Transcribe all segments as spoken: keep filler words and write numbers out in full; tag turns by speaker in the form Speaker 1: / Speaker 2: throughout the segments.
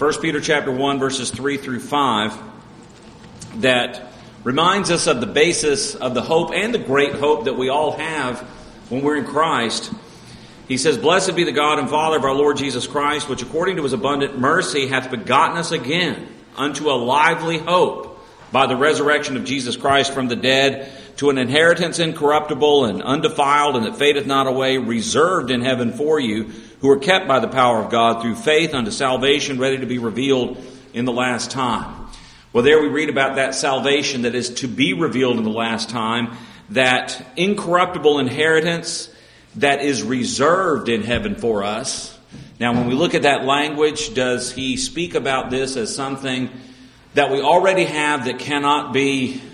Speaker 1: First Peter chapter one, verses three through five, that reminds us of the basis of the hope and the great hope that we all have when we're in Christ. He says, "Blessed be the God and Father of our Lord Jesus Christ, which according to his abundant mercy hath begotten us again unto a lively hope by the resurrection of Jesus Christ from the dead, to an inheritance incorruptible and undefiled, and that fadeth not away, reserved in heaven for you, who are kept by the power of God through faith unto salvation, ready to be revealed in the last time." Well, there we read about that salvation that is to be revealed in the last time, that incorruptible inheritance that is reserved in heaven for us. Now, when we look at that language, does he speak about this as something that we already have that cannot be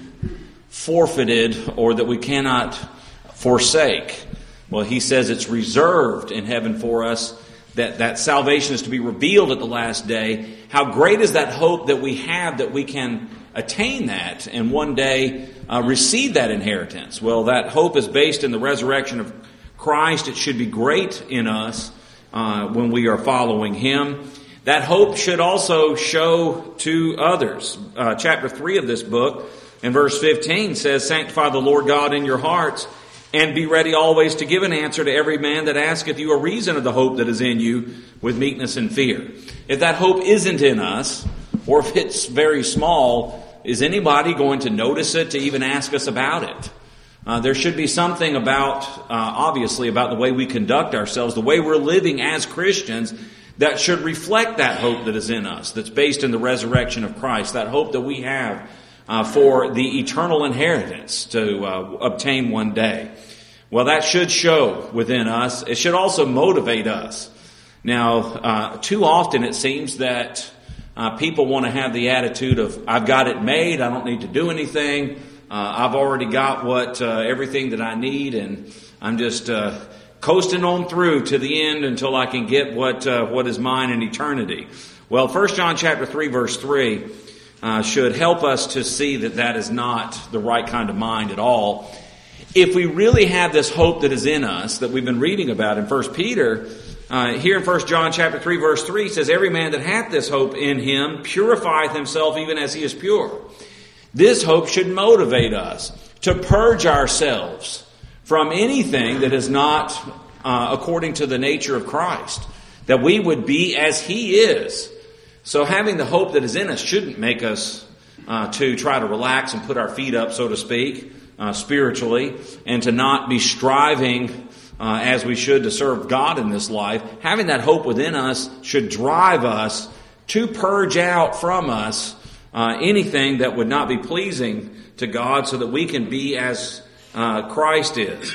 Speaker 1: forfeited or that we cannot forsake? Well, he says it's reserved in heaven for us, that that salvation is to be revealed at the last day. How great is that hope that we have that we can attain that and one day uh, receive that inheritance? Well, that hope is based in the resurrection of Christ. It should be great in us uh, when we are following him. That hope should also show to others. Uh, chapter three of this book, in verse fifteen, says, "Sanctify the Lord God in your hearts, and be ready always to give an answer to every man that asketh you a reason of the hope that is in you with meekness and fear." If that hope isn't in us, or if it's very small, is anybody going to notice it, to even ask us about it? Uh, there should be something about, uh, obviously, about the way we conduct ourselves, the way we're living as Christians, that should reflect that hope that is in us, that's based in the resurrection of Christ, that hope that we have uh, for the eternal inheritance to uh, obtain one day. Well, that should show within us. It should also motivate us. Now, uh, too often it seems that uh, people want to have the attitude of, "I've got it made, I don't need to do anything. Uh, I've already got what uh, everything that I need, and I'm just uh, coasting on through to the end until I can get what uh, what is mine in eternity." Well, First John chapter three, verse three uh, should help us to see that that is not the right kind of mind at all. If we really have this hope that is in us that we've been reading about in First Peter, uh, here in First John chapter three, verse three, it says, "Every man that hath this hope in him purifieth himself even as he is pure." This hope should motivate us to purge ourselves from anything that is not uh, according to the nature of Christ, that we would be as he is. So having the hope that is in us shouldn't make us uh, to try to relax and put our feet up, so to speak, uh, spiritually, and to not be striving uh, as we should to serve God in this life. Having that hope within us should drive us to purge out from us Uh, anything that would not be pleasing to God, so that we can be as uh, Christ is.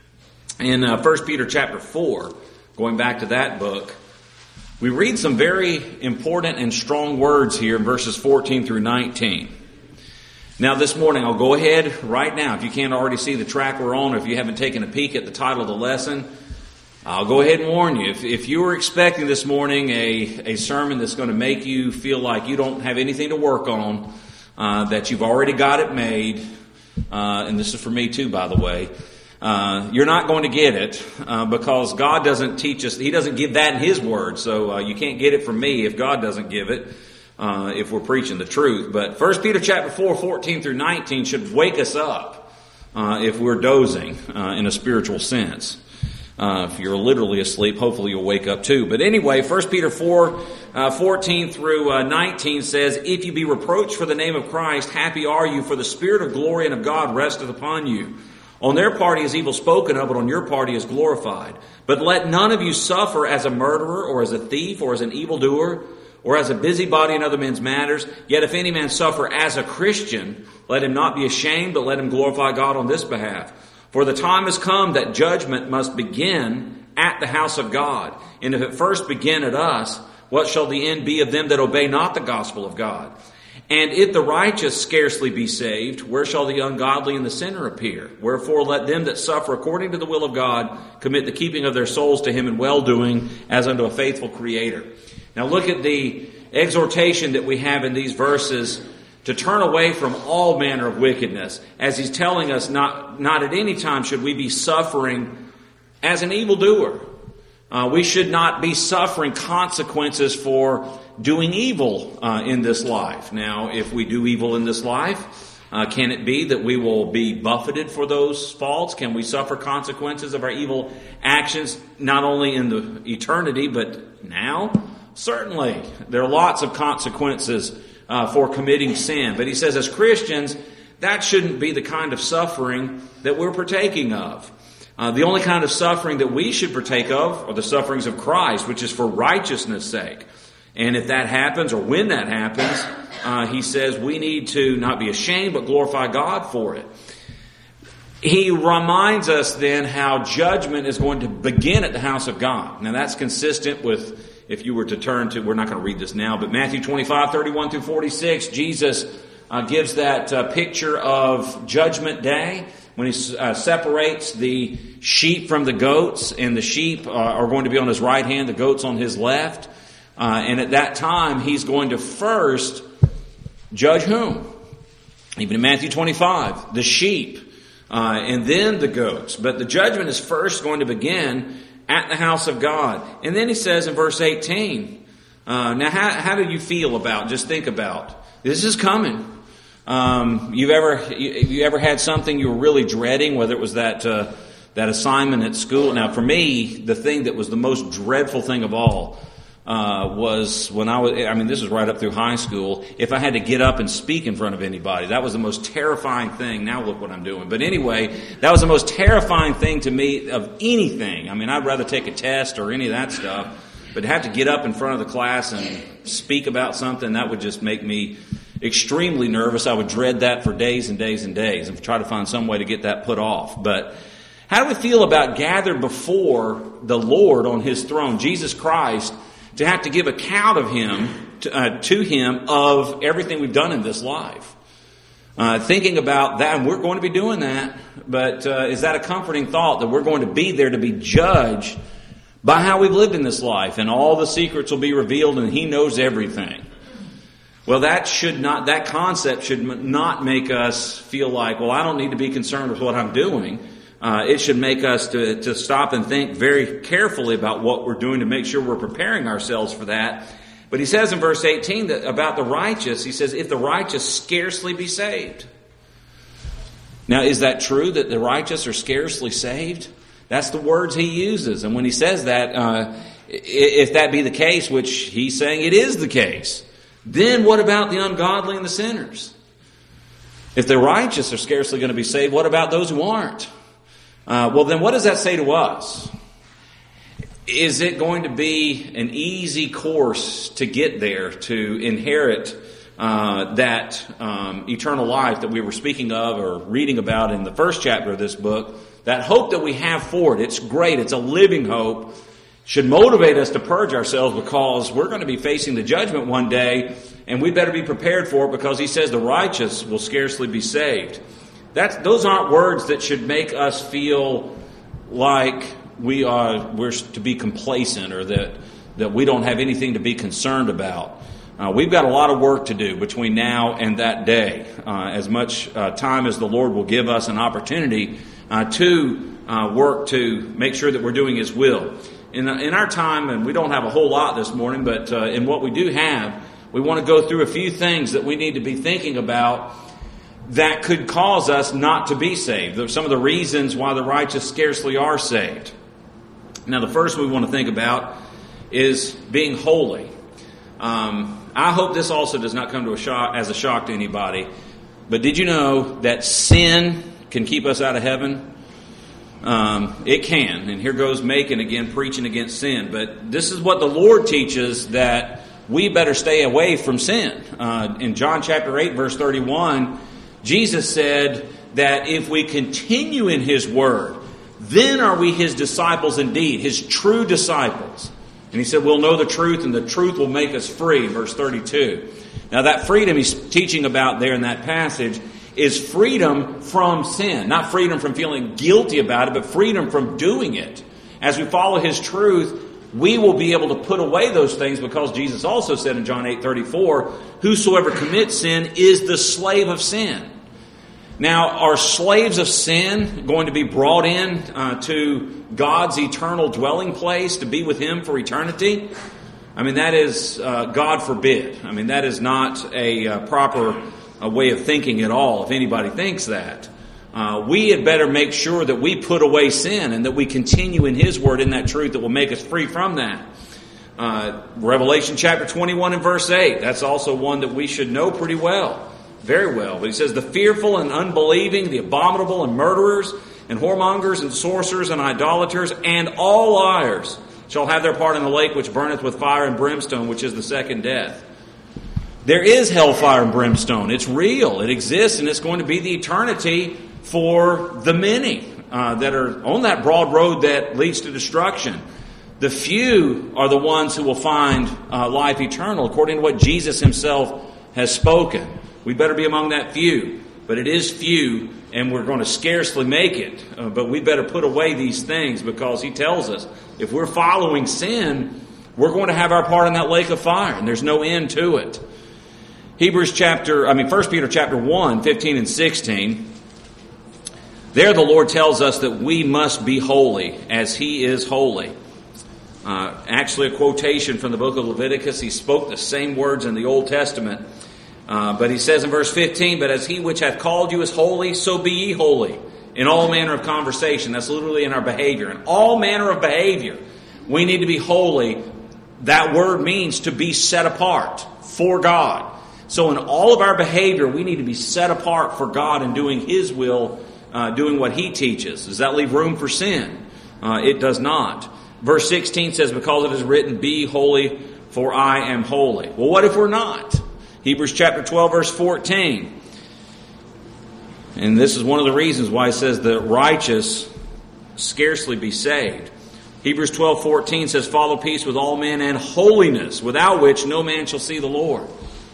Speaker 1: In uh, First Peter chapter four, going back to that book, we read some very important and strong words here in verses fourteen through nineteen. Now this morning, I'll go ahead right now, if you can't already see the track we're on, or if you haven't taken a peek at the title of the lesson, I'll go ahead and warn you. If, if you were expecting this morning a, a sermon that's going to make you feel like you don't have anything to work on, uh, that you've already got it made, uh, and this is for me too, by the way, uh, you're not going to get it, uh, because God doesn't teach us, he doesn't give that in his word, so uh, you can't get it from me if God doesn't give it, uh, if we're preaching the truth. But First Peter chapter four, fourteen through nineteen should wake us up uh, if we're dozing uh, in a spiritual sense. Uh, if you're literally asleep, hopefully you'll wake up too. But anyway, First Peter four, uh, fourteen through uh, nineteen says, "If you be reproached for the name of Christ, happy are you, for the Spirit of glory and of God resteth upon you. On their part he is evil spoken of, but on your part he is glorified. But let none of you suffer as a murderer, or as a thief, or as an evildoer, or as a busybody in other men's matters. Yet if any man suffer as a Christian, let him not be ashamed, but let him glorify God on this behalf. For the time has come that judgment must begin at the house of God. And if it first begin at us, what shall the end be of them that obey not the gospel of God? And if the righteous scarcely be saved, where shall the ungodly and the sinner appear? Wherefore let them that suffer according to the will of God commit the keeping of their souls to him in well-doing, as unto a faithful Creator." Now look at the exhortation that we have in these verses to turn away from all manner of wickedness, as he's telling us not, not at any time should we be suffering as an evildoer. Uh, we should not be suffering consequences for doing evil uh, in this life. Now, if we do evil in this life, uh, can it be that we will be buffeted for those faults? Can we suffer consequences of our evil actions, not only in the eternity, but now? Certainly. There are lots of consequences uh, for committing sin. But he says, as Christians, that shouldn't be the kind of suffering that we're partaking of. Uh, the only kind of suffering that we should partake of are the sufferings of Christ, which is for righteousness' sake. And if that happens, or when that happens, uh, he says we need to not be ashamed, but glorify God for it. He reminds us then how judgment is going to begin at the house of God. Now that's consistent with, if you were to turn to, we're not going to read this now, but Matthew twenty-five, thirty-one through forty-six, Jesus uh, gives that uh, picture of Judgment Day, when he uh, separates the sheep from the goats, and the sheep uh, are going to be on his right hand, the goats on his left. Uh, and at that time, he's going to first judge whom? Even in Matthew twenty-five, the sheep, uh, and then the goats. But the judgment is first going to begin at the house of God. And then he says in verse eighteen, uh, now how, how do you feel about, just think about, this is coming. Um, you've ever, you, you ever had something you were really dreading, whether it was that, uh, that assignment at school? Now for me, the thing that was the most dreadful thing of all, uh, was when I was, I mean, this was right up through high school. If I had to get up and speak in front of anybody, that was the most terrifying thing. Now look what I'm doing. But anyway, that was the most terrifying thing to me of anything. I mean, I'd rather take a test or any of that stuff, but to have to get up in front of the class and speak about something, that would just make me extremely nervous. I would dread that for days and days and days and try to find some way to get that put off. But how do we feel about gathered before the Lord on His throne, Jesus Christ, to have to give account of Him, to, uh, to Him of everything we've done in this life? Uh, thinking about that, and we're going to be doing that, but uh, is that a comforting thought that we're going to be there to be judged by how we've lived in this life, and all the secrets will be revealed and He knows everything? Well, that should not, that concept should not make us feel like, well, I don't need to be concerned with what I'm doing. Uh, it should make us to, to stop and think very carefully about what we're doing to make sure we're preparing ourselves for that. But he says in verse eighteen that about the righteous, he says, if the righteous scarcely be saved. Now, is that true that the righteous are scarcely saved? That's the words he uses. And when he says that, uh, if that be the case, which he's saying it is the case, then what about the ungodly and the sinners? If the righteous are scarcely going to be saved, what about those who aren't? Uh, well, then what does that say to us? Is it going to be an easy course to get there, to inherit uh, that um, eternal life that we were speaking of or reading about in the first chapter of this book? That hope that we have for it, it's great, it's a living hope, should motivate us to purge ourselves, because we're going to be facing the judgment one day, and we better be prepared for it, because he says the righteous will scarcely be saved. That's, those aren't words that should make us feel like we are we're to be complacent, or that, that we don't have anything to be concerned about. Uh, we've got a lot of work to do between now and that day. Uh, as much uh, time as the Lord will give us an opportunity uh, to uh, work to make sure that we're doing His will. In, in our time, and we don't have a whole lot this morning, but uh, in what we do have, we want to go through a few things that we need to be thinking about that could cause us not to be saved. There's some of the reasons why the righteous scarcely are saved. Now, the first we want to think about is being holy. Um, I hope this also does not come to a shock, as a shock to anybody, but did you know that sin can keep us out of heaven? Um, it can. And here goes Macon again preaching against sin. But this is what the Lord teaches, that we better stay away from sin. Uh, in John chapter eight, verse thirty-one, Jesus said that if we continue in His word, then are we His disciples indeed, His true disciples. And He said we'll know the truth, and the truth will make us free, verse thirty-two. Now that freedom He's teaching about there in that passage is freedom from sin. Not freedom from feeling guilty about it, but freedom from doing it. As we follow His truth, we will be able to put away those things, because Jesus also said in John eight thirty-four, whosoever commits sin is the slave of sin. Now, are slaves of sin going to be brought in uh, to God's eternal dwelling place to be with Him for eternity? I mean, that is, uh, God forbid. I mean, that is not a uh, proper uh, way of thinking at all, if anybody thinks that. Uh, we had better make sure that we put away sin and that we continue in His Word in that truth that will make us free from that. Uh, Revelation chapter twenty-one and verse eight, that's also one that we should know pretty well, very well. But he says, the fearful and unbelieving, the abominable and murderers and whoremongers and sorcerers and idolaters and all liars shall have their part in the lake which burneth with fire and brimstone, which is the second death. There is hellfire and brimstone. It's real. It exists, and it's going to be the eternity for the many uh, that are on that broad road that leads to destruction. The few are the ones who will find uh, life eternal, according to what Jesus Himself has spoken. We better be among that few. But it is few, and we're going to scarcely make it. Uh, but we better put away these things, because He tells us if we're following sin, we're going to have our part in that lake of fire, and there's no end to it. Hebrews chapter, I mean, First Peter chapter one, fifteen and sixteen. There the Lord tells us that we must be holy as He is holy. Uh, actually, a quotation from the book of Leviticus. He spoke the same words in the Old Testament. Uh, but he says in verse fifteen, but as He which hath called you is holy, so be ye holy in all manner of conversation. That's literally in our behavior. In all manner of behavior, we need to be holy. That word means to be set apart for God. So in all of our behavior, we need to be set apart for God and doing His will, uh, doing what He teaches. Does that leave room for sin? Uh, it does not. Verse sixteen says, because it is written, be holy, for I am holy. Well, what if we're not? Hebrews chapter twelve, verse fourteen. And this is one of the reasons why it says the righteous scarcely be saved. Hebrews twelve, fourteen says, follow peace with all men and holiness, without which no man shall see the Lord.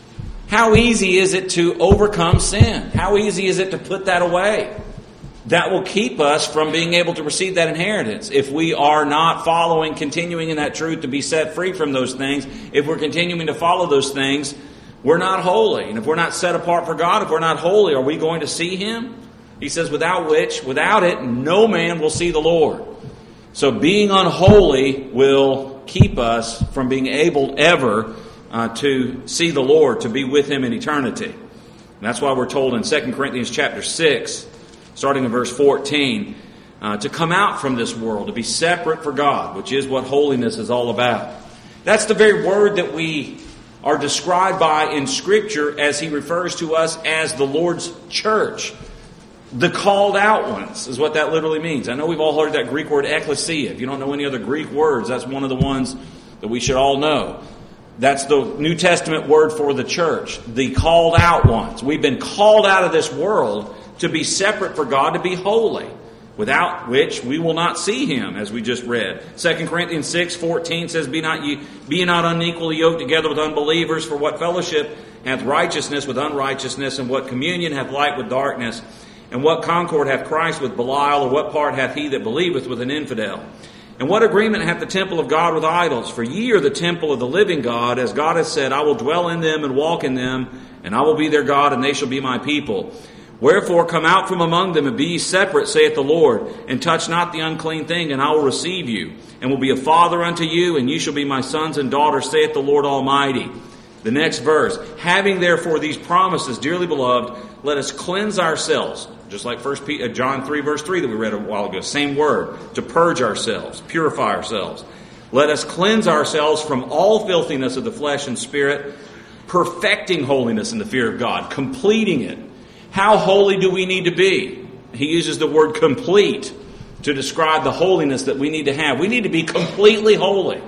Speaker 1: How easy is it to overcome sin? How easy is it to put that away? That will keep us from being able to receive that inheritance. If we are not following, continuing in that truth to be set free from those things, if we're continuing to follow those things, we're not holy. And if we're not set apart for God, if we're not holy, are we going to see Him? He says, without which, without it, no man will see the Lord. So being unholy will keep us from being able ever uh, to see the Lord, to be with Him in eternity. And that's why we're told in Second Corinthians chapter six, starting in verse fourteen, uh, to come out from this world, to be separate for God, which is what holiness is all about. That's the very word that we are described by in Scripture as He refers to us as the Lord's church. The called out ones is what that literally means. I know we've all heard that Greek word ekklesia. If you don't know any other Greek words, that's one of the ones that we should all know. That's the New Testament word for the church. The called out ones. We've been called out of this world to be separate for God, to be holy, without which we will not see Him, as we just read. Second Corinthians six, fourteen says, Be not ye, be not unequally yoked together with unbelievers, for what fellowship hath righteousness with unrighteousness, and what communion hath light with darkness, and what concord hath Christ with Belial, or what part hath he that believeth with an infidel? And what agreement hath the temple of God with idols? For ye are the temple of the living God, as God hath said, I will dwell in them and walk in them, and I will be their God, and they shall be my people. Wherefore come out from among them, and be ye separate, saith the Lord, and touch not the unclean thing, and I will receive you, and will be a father unto you, and ye shall be my sons and daughters, saith the Lord Almighty. The next verse, having therefore these promises, dearly beloved, let us cleanse ourselves, just like First John three, verse three that we read a while ago, same word, to purge ourselves, purify ourselves. Let us cleanse ourselves from all filthiness of the flesh and spirit, perfecting holiness in the fear of God, completing it. How holy do we need to be? He uses the word complete to describe the holiness that we need to have. We need to be completely holy.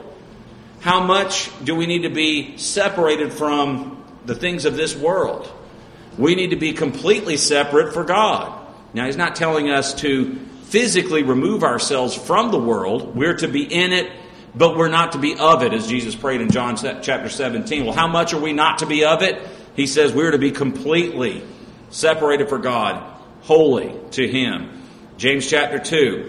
Speaker 1: How much do we need to be separated from the things of this world? We need to be completely separate for God. Now, He's not telling us to physically remove ourselves from the world. We're to be in it, but we're not to be of it, as Jesus prayed in John chapter seventeen. Well, how much are we not to be of it? He says we're to be completely separated for God, holy to Him. James chapter two.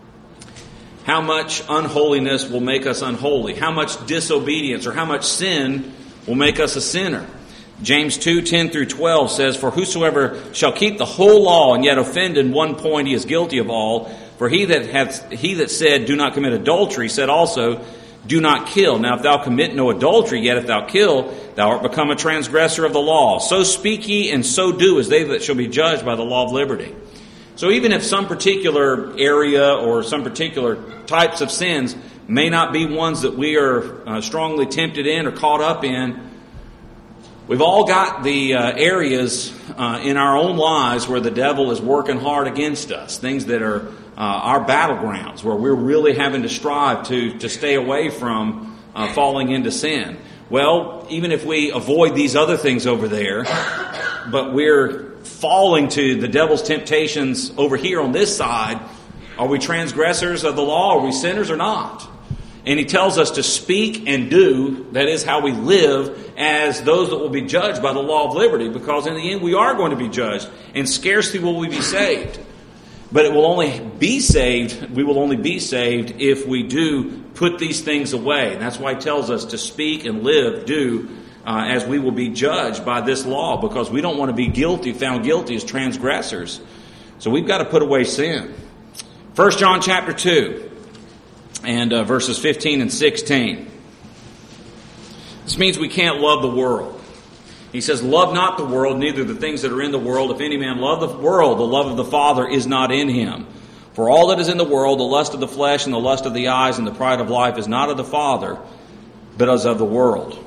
Speaker 1: How much unholiness will make us unholy? How much disobedience or how much sin will make us a sinner? James two, ten through twelve says, "For whosoever shall keep the whole law and yet offend in one point, he is guilty of all. For he that hath, he that said, do not commit adultery, said also, do not kill. Now if thou commit no adultery, yet if thou kill, thou art become a transgressor of the law. So speak ye and so do as they that shall be judged by the law of liberty." So even if some particular area or some particular types of sins may not be ones that we are uh, strongly tempted in or caught up in, we've all got the uh, areas uh, in our own lives where the devil is working hard against us. Things that are uh, our battlegrounds, where we're really having to strive to, to stay away from uh, falling into sin. Well, even if we avoid these other things over there, but we're falling to the devil's temptations over here on this side, are we transgressors of the law? Are we sinners or not? And he tells us to speak and do, that is how we live, as those that will be judged by the law of liberty, because in the end we are going to be judged, and scarcely will we be saved. But it will only be saved, we will only be saved if we do put these things away. And that's why he tells us to speak and live, do, uh, as we will be judged by this law, because we don't want to be guilty, found guilty as transgressors. So we've got to put away sin. First John chapter two. And uh, verses fifteen and sixteen. This means we can't love the world. He says, "Love not the world, neither the things that are in the world. If any man love the world, the love of the Father is not in him. For all that is in the world, the lust of the flesh and the lust of the eyes and the pride of life is not of the Father, but is of the world."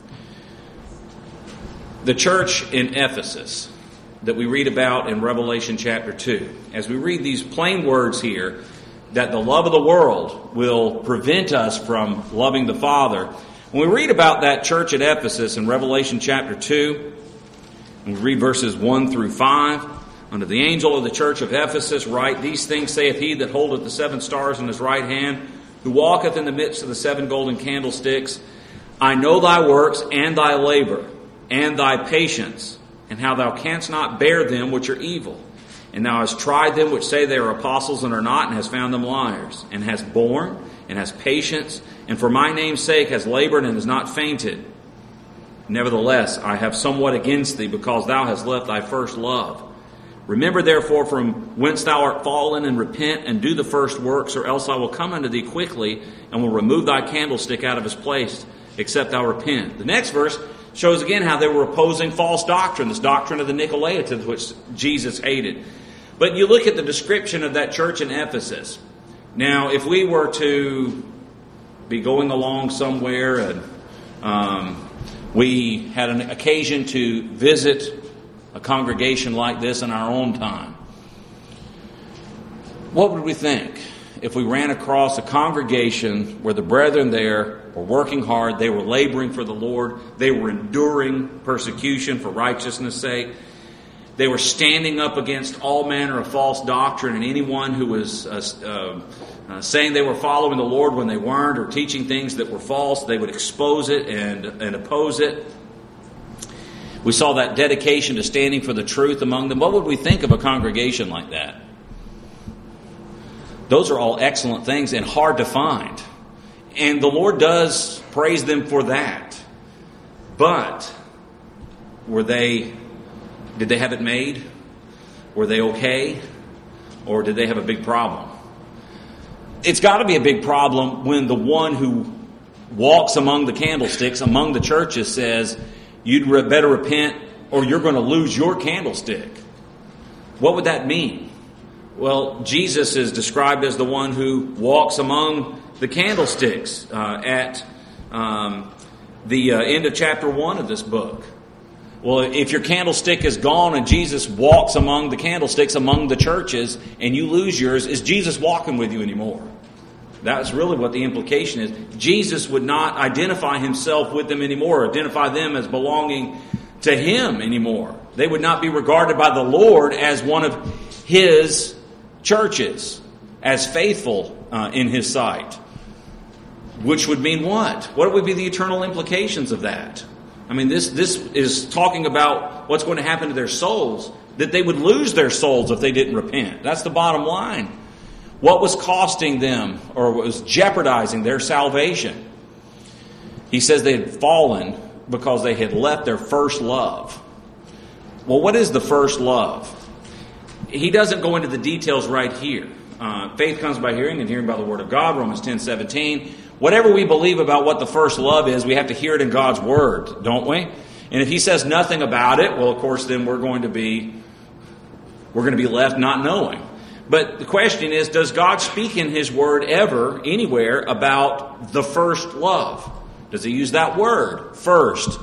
Speaker 1: The church in Ephesus that we read about in Revelation chapter two, as we read these plain words here, that the love of the world will prevent us from loving the Father. When we read about that church at Ephesus in Revelation chapter two, and we read verses one through five, "Unto the angel of the church of Ephesus write, These things saith he that holdeth the seven stars in his right hand, who walketh in the midst of the seven golden candlesticks. I know thy works and thy labor, and thy patience, and how thou canst not bear them which are evil. And thou hast tried them which say they are apostles and are not, and hast found them liars, and hast borne, and hast patience, and for my name's sake has labored and has not fainted. Nevertheless, I have somewhat against thee, because thou hast left thy first love. Remember therefore from whence thou art fallen, and repent, and do the first works, or else I will come unto thee quickly, and will remove thy candlestick out of his place, except thou repent." The next verse shows again how they were opposing false doctrine, this doctrine of the Nicolaitans, which Jesus hated. But you look at the description of that church in Ephesus. Now, if we were to be going along somewhere and um, we had an occasion to visit a congregation like this in our own time, what would we think if we ran across a congregation where the brethren there were working hard, they were laboring for the Lord, they were enduring persecution for righteousness' sake, they were standing up against all manner of false doctrine and anyone who was uh, uh, uh, saying they were following the Lord when they weren't, or teaching things that were false, they would expose it and, and oppose it. We saw that dedication to standing for the truth among them. What would we think of a congregation like that? Those are all excellent things and hard to find. And the Lord does praise them for that. But were they... Did they have it made? Were they okay? Or did they have a big problem? It's got to be a big problem when the one who walks among the candlesticks, among the churches, says, you'd better repent or you're going to lose your candlestick. What would that mean? Well, Jesus is described as the one who walks among the candlesticks uh, at um, the uh, end of chapter one of this book. Well, if your candlestick is gone and Jesus walks among the candlesticks, among the churches, and you lose yours, is Jesus walking with you anymore? That's really what the implication is. Jesus would not identify himself with them anymore, identify them as belonging to him anymore. They would not be regarded by the Lord as one of his churches, as faithful uh, in his sight. Which would mean what? What would be the eternal implications of that? I mean, this this is talking about what's going to happen to their souls, that they would lose their souls if they didn't repent. That's the bottom line. What was costing them, or what was jeopardizing their salvation? He says they had fallen because they had left their first love. Well, what is the first love? He doesn't go into the details right here. Uh, faith comes by hearing, and hearing by the Word of God, Romans ten seventeen. Whatever we believe about what the first love is, we have to hear it in God's Word, don't we? And if he says nothing about it, well, of course, then we're going to be we're going to be left not knowing. But the question is, does God speak in His Word ever, anywhere, about the first love? Does He use that word, first,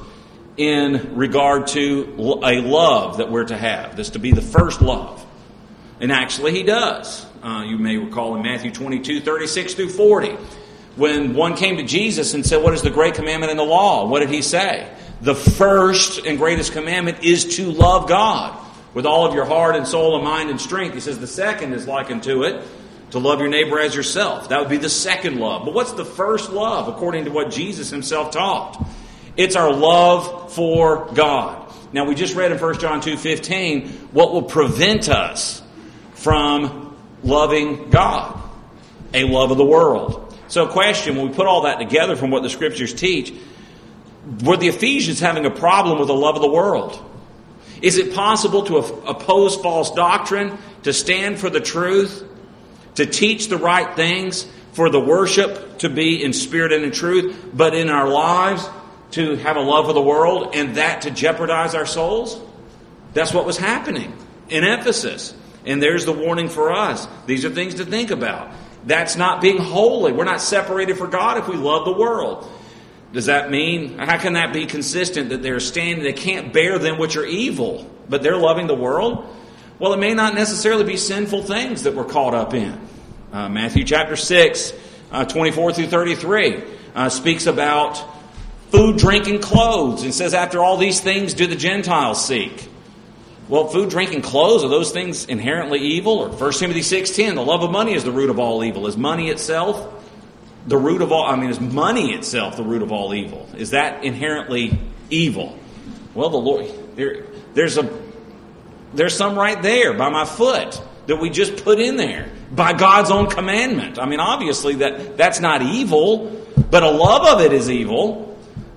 Speaker 1: in regard to a love that we're to have? This to be the first love. And actually He does. Uh, you may recall in Matthew twenty-two, thirty-six through forty, when one came to Jesus and said, what is the great commandment in the law? What did He say? The first and greatest commandment is to love God with all of your heart and soul and mind and strength. He says the second is likened to it, to love your neighbor as yourself. That would be the second love. But what's the first love according to what Jesus Himself taught? It's our love for God. Now we just read in First John two fifteen what will prevent us from loving God. A love of the world. So a question, when we put all that together from what the Scriptures teach, were the Ephesians having a problem with the love of the world? Is it possible to oppose false doctrine, to stand for the truth, to teach the right things, for the worship to be in spirit and in truth, but in our lives to have a love of the world and that to jeopardize our souls? That's what was happening in Ephesus. And there's the warning for us. These are things to think about. That's not being holy. We're not separated from God if we love the world. Does that mean, how can that be consistent that they're standing, they can't bear them which are evil, but they're loving the world? Well, it may not necessarily be sinful things that we're caught up in. Uh, Matthew chapter six, uh, twenty-four through thirty-three, uh, speaks about food, drink, and clothes, and says, after all these things do the Gentiles seek. Well, food, drink, and clothes, are those things inherently evil? Or First Timothy six ten, the love of money is the root of all evil. Is money itself the root of all, I mean, is money itself the root of all evil? Is that inherently evil? Well, the Lord, there, there's a, there's some right there by my foot that we just put in there by God's own commandment. I mean, obviously that, that's not evil, but a love of it is evil.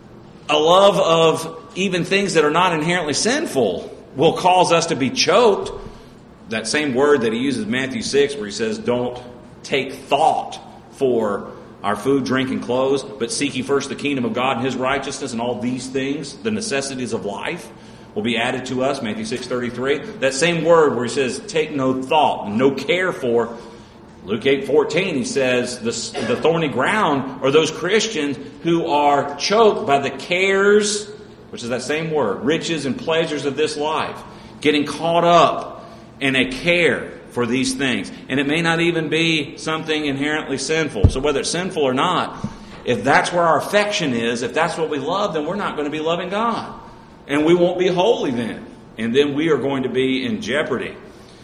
Speaker 1: A love of even things that are not inherently sinful will cause us to be choked. That same word that he uses in Matthew six where he says, don't take thought for our food, drink, and clothes, but seek ye first the kingdom of God and His righteousness, and all these things, the necessities of life, will be added to us, Matthew six thirty-three. That same word where he says, take no thought, no care for. Luke eight fourteen, he says, the, the thorny ground are those Christians who are choked by the cares, which is that same word, riches and pleasures of this life, getting caught up in a care for these things. And it may not even be something inherently sinful. So whether it's sinful or not, if that's where our affection is, if that's what we love, then we're not going to be loving God. And we won't be holy then. And then we are going to be in jeopardy.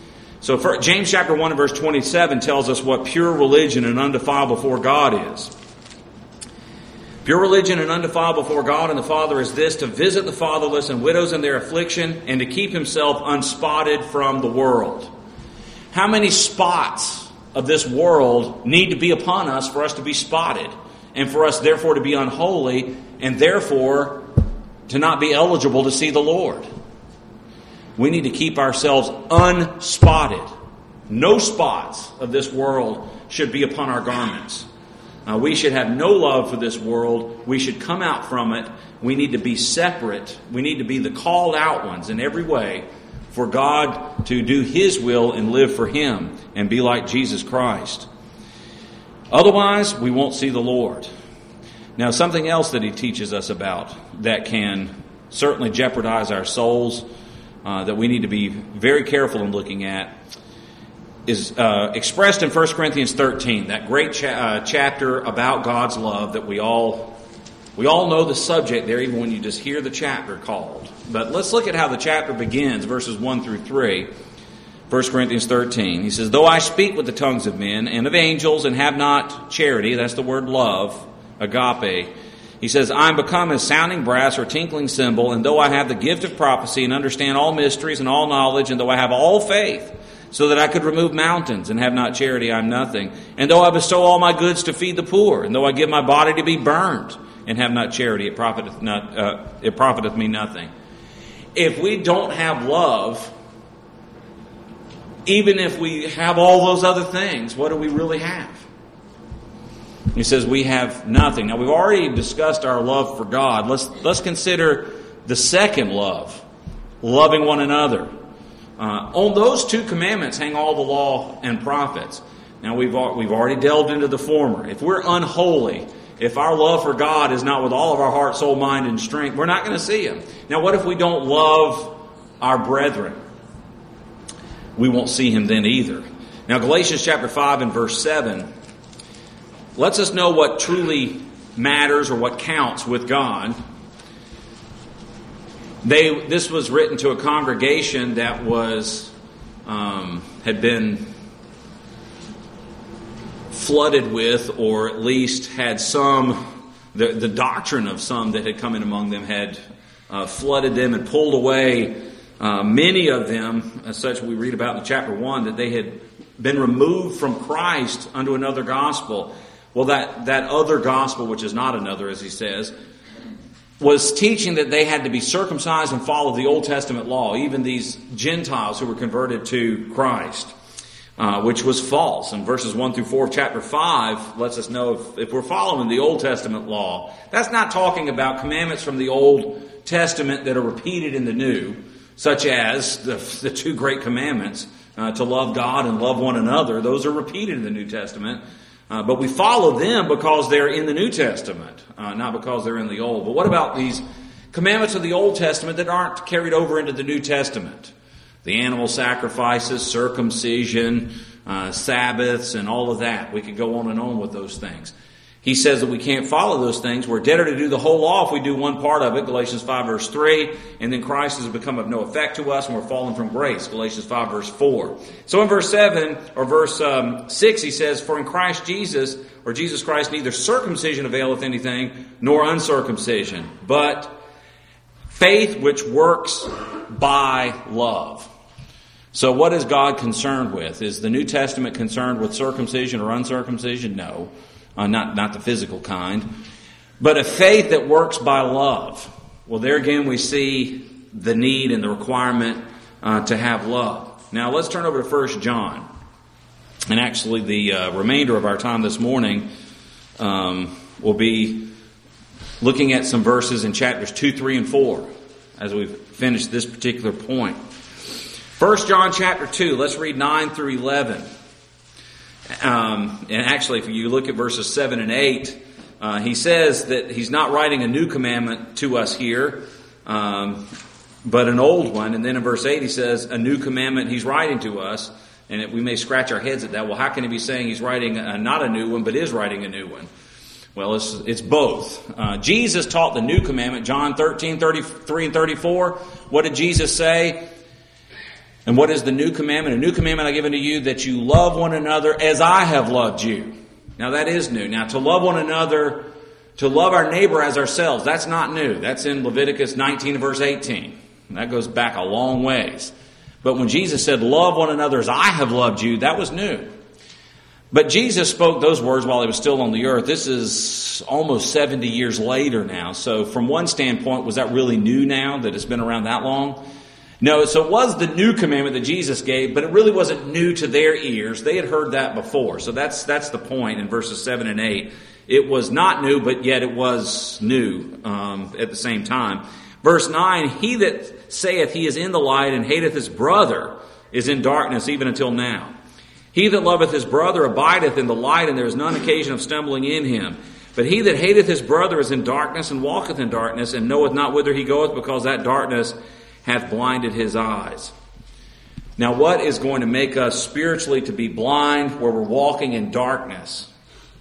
Speaker 1: So for, James chapter one and verse twenty-seven tells us what pure religion and undefiled before God is. Pure religion and undefiled before God and the Father is this, to visit the fatherless and widows in their affliction, and to keep himself unspotted from the world. How many spots of this world need to be upon us for us to be spotted, and for us therefore to be unholy, and therefore to not be eligible to see the Lord? We need to keep ourselves unspotted. No spots of this world should be upon our garments. Uh, we should have no love for this world. We should come out from it. We need to be separate. We need to be the called out ones in every way for God to do His will and live for Him and be like Jesus Christ. Otherwise, we won't see the Lord. Now, something else that He teaches us about that can certainly jeopardize our souls, uh, that we need to be very careful in looking at, is uh, expressed in First Corinthians thirteen, that great cha- uh, chapter about God's love that we all we all know the subject there, even when you just hear the chapter called. But let's look at how the chapter begins, verses one through three. First Corinthians thirteen. He says, though I speak with the tongues of men and of angels and have not charity, that's the word love, agape. He says, I am become as sounding brass or tinkling cymbal, and though I have the gift of prophecy and understand all mysteries and all knowledge, and though I have all faith, so that I could remove mountains and have not charity, I am nothing. And though I bestow all my goods to feed the poor, and though I give my body to be burned, and have not charity, it profiteth not. Uh, it profiteth me nothing. If we don't have love, even if we have all those other things, what do we really have? He says we have nothing. Now, we've already discussed our love for God. Let's let's consider the second love, loving one another. Uh, on those two commandments hang all the law and prophets. Now, we've we've already delved into the former. If we're unholy, if our love for God is not with all of our heart, soul, mind, and strength, we're not going to see Him. Now, what if we don't love our brethren? We won't see Him then either. Now, Galatians chapter five and verse seven lets us know what truly matters or what counts with God. They this was written to a congregation that was um, had been flooded with, or at least had some, the, the doctrine of some that had come in among them had uh, flooded them and pulled away uh, many of them, as such we read about in chapter one, that they had been removed from Christ unto another gospel. Well, that, that other gospel, which is not another, as he says, was teaching that they had to be circumcised and follow the Old Testament law, even these Gentiles who were converted to Christ, uh, which was false. And verses one through four of chapter five lets us know if, if we're following the Old Testament law, that's not talking about commandments from the Old Testament that are repeated in the New, such as the, the two great commandments, uh, to love God and love one another. Those are repeated in the New Testament. Uh, but we follow them because they're in the New Testament, uh, not because they're in the Old. But what about these commandments of the Old Testament that aren't carried over into the New Testament? The animal sacrifices, circumcision, uh, Sabbaths, and all of that. We could go on and on with those things. He says that we can't follow those things. We're debtor to do the whole law if we do one part of it, Galatians five verse three, and then Christ has become of no effect to us and we're fallen from grace, Galatians five verse four. So in verse seven, or verse um, six, he says, for in Christ Jesus, or Jesus Christ, neither circumcision availeth anything, nor uncircumcision, but faith which works by love. So what is God concerned with? Is the New Testament concerned with circumcision or uncircumcision? No. Uh, not, not the physical kind, but a faith that works by love. Well, there again we see the need and the requirement uh, to have love. Now let's turn over to First John. And actually the uh, remainder of our time this morning um, will be looking at some verses in chapters two, three, and four as we've finished this particular point. First John chapter two, let's read nine through eleven. Um, and actually, if you look at verses seven and eight, uh, he says that he's not writing a new commandment to us here, um, but an old one. And then in verse eight, he says a new commandment he's writing to us. And it, we may scratch our heads at that. Well, how can he be saying he's writing a, not a new one, but is writing a new one? Well, it's, it's both. Uh, Jesus taught the new commandment, John thirteen, thirty-three and thirty-four. What did Jesus say? And what is the new commandment? A new commandment I give unto you, that you love one another as I have loved you. Now that is new. Now to love one another, to love our neighbor as ourselves, that's not new. That's in Leviticus nineteen verse eighteen. That goes back a long ways. But when Jesus said, love one another as I have loved you, that was new. But Jesus spoke those words while he was still on the earth. This is almost seventy years later now. So from one standpoint, was that really new now that it's been around that long? No, so it was the new commandment that Jesus gave, but it really wasn't new to their ears. They had heard that before. So that's that's the point in verses seven and eight. It was not new, but yet it was new um, at the same time. Verse nine, he that saith he is in the light and hateth his brother is in darkness even until now. He that loveth his brother abideth in the light, and there is none occasion of stumbling in him. But he that hateth his brother is in darkness and walketh in darkness, and knoweth not whither he goeth, because that darkness hath blinded his eyes. Now, what is going to make us spiritually to be blind where we're walking in darkness?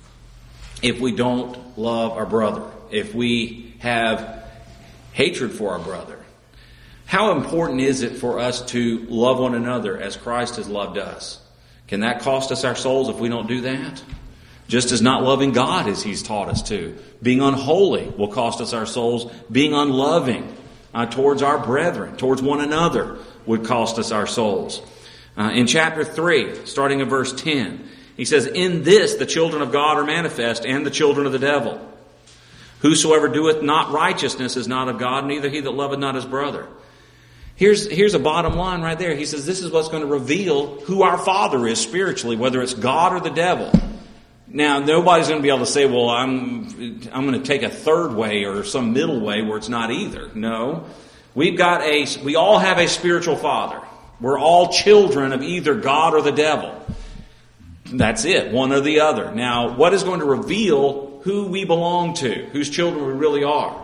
Speaker 1: If we don't love our brother, if we have hatred for our brother. How important is it for us to love one another as Christ has loved us? Can that cost us our souls if we don't do that? Just as not loving God as He's taught us to. Being unholy will cost us our souls. Being unloving Uh, towards our brethren, towards one another, would cost us our souls. Uh, in chapter three, starting in verse ten, he says, in this the children of God are manifest, and the children of the devil. Whosoever doeth not righteousness is not of God, neither he that loveth not his brother. Here's, here's a bottom line right there. He says this is what's going to reveal who our Father is spiritually, whether it's God or the devil. Now, nobody's going to be able to say, well, I'm, I'm going to take a third way or some middle way where it's not either. No. We've got a, we all have a spiritual father. We're all children of either God or the devil. That's it, one or the other. Now, what is going to reveal who we belong to, whose children we really are?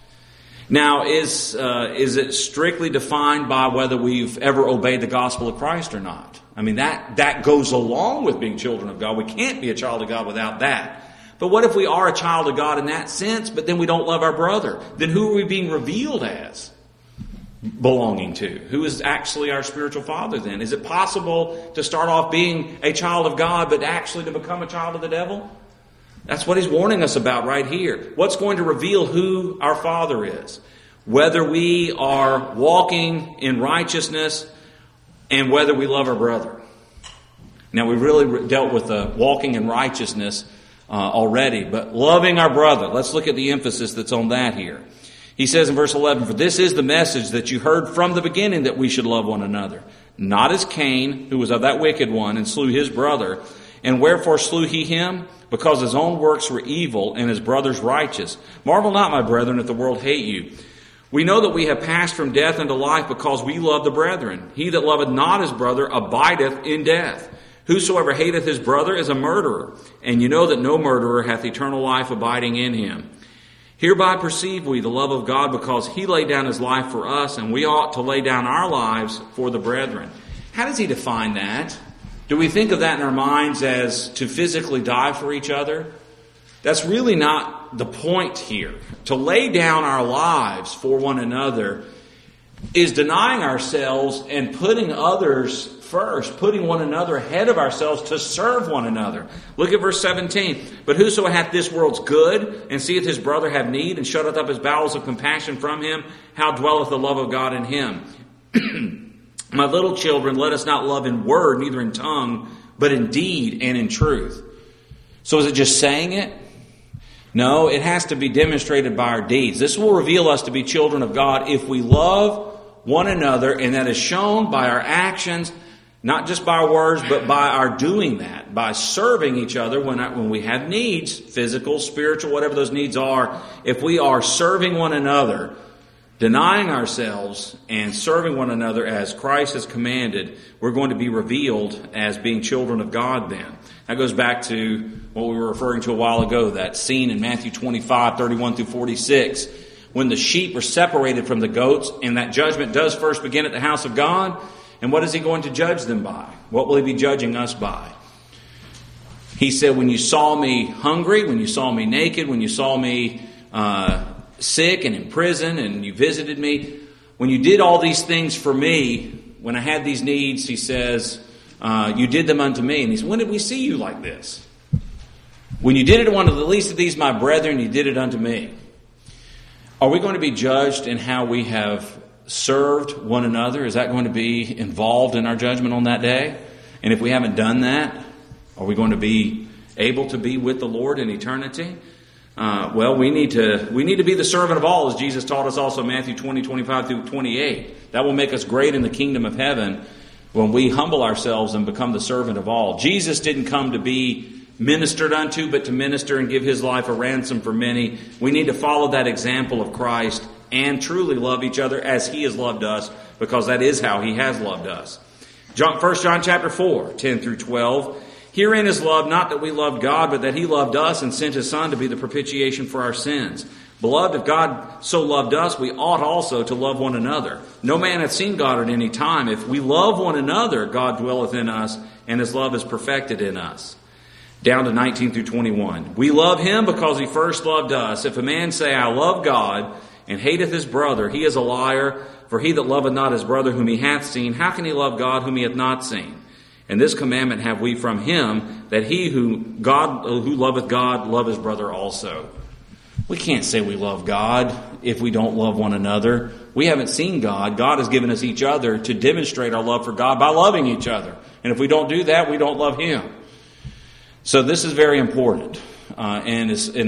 Speaker 1: Now, is uh, is it strictly defined by whether we've ever obeyed the gospel of Christ or not? I mean, that, that goes along with being children of God. We can't be a child of God without that. But what if we are a child of God in that sense, but then we don't love our brother? Then who are we being revealed as belonging to? Who is actually our spiritual father then? Is it possible to start off being a child of God, but actually to become a child of the devil? That's what he's warning us about right here. What's going to reveal who our Father is? Whether we are walking in righteousness and whether we love our brother. Now, we've really dealt with the walking in righteousness uh, already, but loving our brother. Let's look at the emphasis that's on that here. He says in verse eleven, "For this is the message that you heard from the beginning, that we should love one another. Not as Cain, who was of that wicked one, and slew his brother. And wherefore slew he him? Because his own works were evil, and his brother's righteous. Marvel not, my brethren, if the world hate you. We know that we have passed from death into life, because we love the brethren. He that loveth not his brother abideth in death. Whosoever hateth his brother is a murderer. And you know that no murderer hath eternal life abiding in him. Hereby perceive we the love of God, because he laid down his life for us, and we ought to lay down our lives for the brethren." How does he define that? Do we think of that in our minds as to physically die for each other? That's really not the point here. To lay down our lives for one another is denying ourselves and putting others first, putting one another ahead of ourselves to serve one another. Look at verse seventeen. "But whoso hath this world's good, and seeth his brother have need, and shutteth up his bowels of compassion from him, how dwelleth the love of God in him? My little children, let us not love in word, neither in tongue, but in deed and in truth." So is it just saying it? No, it has to be demonstrated by our deeds. This will reveal us to be children of God if we love one another, and that is shown by our actions, not just by our words, but by our doing that, by serving each other when, when we have needs, physical, spiritual, whatever those needs are. If we are serving one another, denying ourselves and serving one another as Christ has commanded, we're going to be revealed as being children of God then. That goes back to what we were referring to a while ago, that scene in Matthew twenty-five, thirty-one through forty-six, when the sheep are separated from the goats, and that judgment does first begin at the house of God. And what is he going to judge them by? What will he be judging us by? He said, when you saw me hungry, when you saw me naked, when you saw me uh, sick and in prison, and you visited me, when you did all these things for me, when I had these needs, he says, uh, you did them unto me. And he said, when did we see you like this? When you did it to one of the least of these, my brethren, you did it unto me. Are we going to be judged in how we have served one another? Is that going to be involved in our judgment on that day? And if we haven't done that, are we going to be able to be with the Lord in eternity? Uh, well, we need to we need to be the servant of all, as Jesus taught us also in Matthew twenty, twenty-five through twenty-eight. That will make us great in the kingdom of heaven when we humble ourselves and become the servant of all. Jesus didn't come to be ministered unto, but to minister and give his life a ransom for many. We need to follow that example of Christ and truly love each other as he has loved us, because that is how he has loved us. John, First John chapter four, ten through twelve. Herein is love, not that we loved God, but that he loved us and sent his Son to be the propitiation for our sins. Beloved, if God so loved us, we ought also to love one another. No man hath seen God at any time. If we love one another, God dwelleth in us, and his love is perfected in us. Down to nineteen through twenty-one. We love him because he first loved us. If a man say, I love God, and hateth his brother, he is a liar. For he that loveth not his brother whom he hath seen, how can he love God whom he hath not seen? And this commandment have we from him, that he who God who loveth God love his brother also. We can't say we love God if we don't love one another. We haven't seen God. God has given us each other to demonstrate our love for God by loving each other. And if we don't do that, we don't love him. So this is very important. Uh, and, as, and as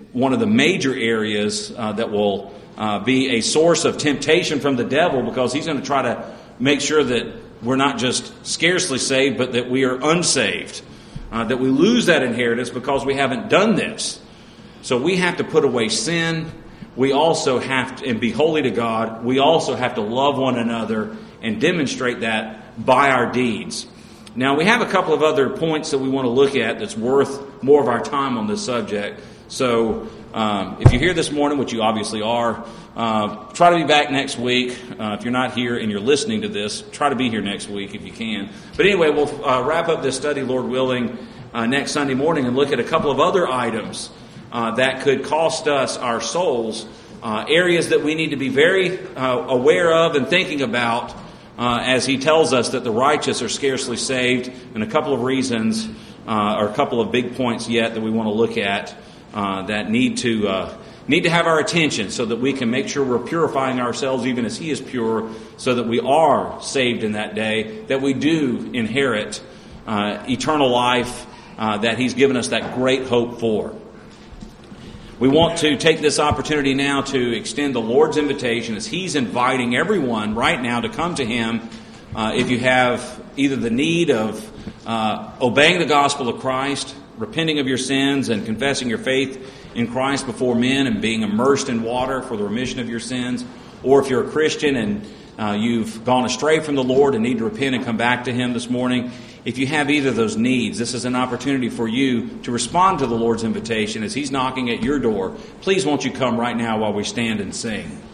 Speaker 1: one of the major areas uh, that will uh, be a source of temptation from the devil, because he's going to try to make sure that we're not just scarcely saved, but that we are unsaved, uh, that we lose that inheritance because we haven't done this. So we have to put away sin. We also have to, and be holy to God. We also have to love one another and demonstrate that by our deeds. Now, we have a couple of other points that we want to look at that's worth more of our time on this subject. So um, if you're here this morning, which you obviously are, uh, try to be back next week. Uh, if you're not here and you're listening to this, try to be here next week if you can. But anyway, we'll uh, wrap up this study, Lord willing, uh, next Sunday morning and look at a couple of other items uh, that could cost us our souls, uh, areas that we need to be very uh, aware of and thinking about uh, as he tells us that the righteous are scarcely saved, and a couple of reasons uh, or a couple of big points yet that we want to look at Uh, that need to uh, need to have our attention, so that we can make sure we're purifying ourselves even as He is pure, so that we are saved in that day, that we do inherit uh, eternal life uh, that He's given us that great hope for. We want to take this opportunity now to extend the Lord's invitation as He's inviting everyone right now to come to Him uh, if you have either the need of uh, obeying the gospel of Christ, repenting of your sins and confessing your faith in Christ before men and being immersed in water for the remission of your sins, or if you're a Christian and uh, you've gone astray from the Lord and need to repent and come back to Him this morning, if you have either of those needs, this is an opportunity for you to respond to the Lord's invitation as He's knocking at your door. Please won't you come right now while we stand and sing.